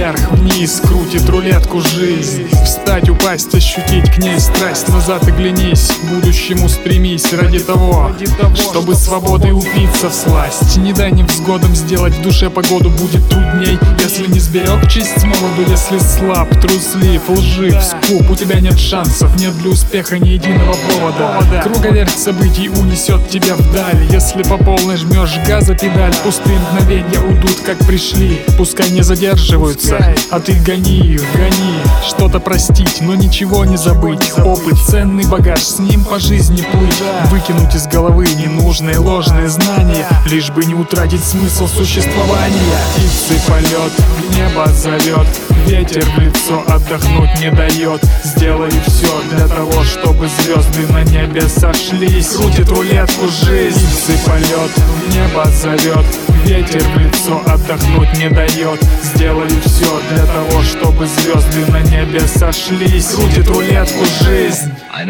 вверх-вниз, крутит рулетку жизнь. Встать, упасть, ощутить к ней страсть. Назад оглянись, к будущему стремись. Ради того, чтобы свободой упиться всласть. Не дай невзгодам сделать в душе погоду. Будет трудней, если не сберег честь с молоду. Если слаб, труслив, лжив, скуп, у тебя нет шансов, нет для успеха ни единого повода. Круговерть событий унесет тебя вдаль. Если по полной жмешь газа педаль, пустые мгновенья уйдут, как пришли. Пускай не задерживаются, а ты гони их, гони. Что-то простить, но ничего не забыть. Опыт, ценный багаж, с ним по жизни плыть. Выкинуть из головы ненужные ложные знания, лишь бы не утратить смысл существования. Птицы полет, в небо зовет, ветер в лицо отдохнуть не дает. Сделай все для того, чтобы звезды на небе сошлись. Крутит рулетку жизнь. Птицы полет, в небо зовет, ветер в лицо отдохнуть не дает. Сделай все для того, чтобы звезды на небе сошлись. Крутит рулетку жизнь.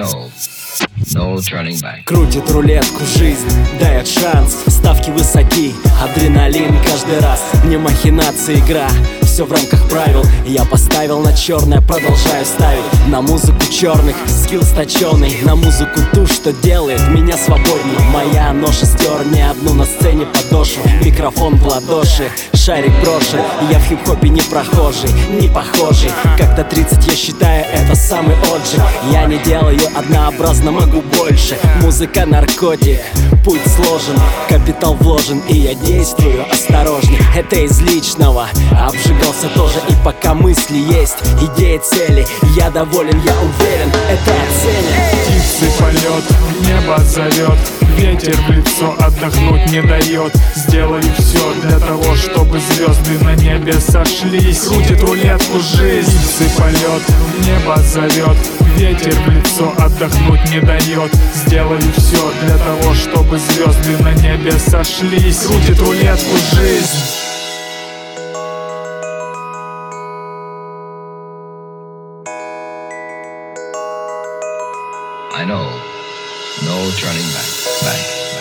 No turning back. Крутит рулетку жизнь, дает шанс. Ставки высоки, адреналин каждый раз. Не махинация, игра, все в рамках правил. Я поставил на черное, продолжаю ставить. На музыку черных, скилл сточеный. На музыку ту, что делает меня свободней. Моя ноша стер не одну на сцене подошву. Микрофон в ладоши, шарик брошен. Я в хип-хопе не прохожий, не похожий. Как до 30 я считаю, это самый отжиг. Я не делаю однообразно, могу больше. Музыка наркотик, путь сложен, капитал вложен, и я действую осторожней. Это из личного, обжигался тоже. И пока мысли есть, идеи, цели, я доволен, я уверен, это оценят. Птицы полет, в небо зовет, ветер в лицо отдохнуть не дает. Сделай все для того, чтобы звезды на небе сошлись. Крутит рулетку жизнь. Птицы полет, в небо зовет, ветер в лицо отдохнуть не дает. Сделай все для того, чтобы звезды на небе сошлись. Крутит рулетку жизнь. I know, no turning back.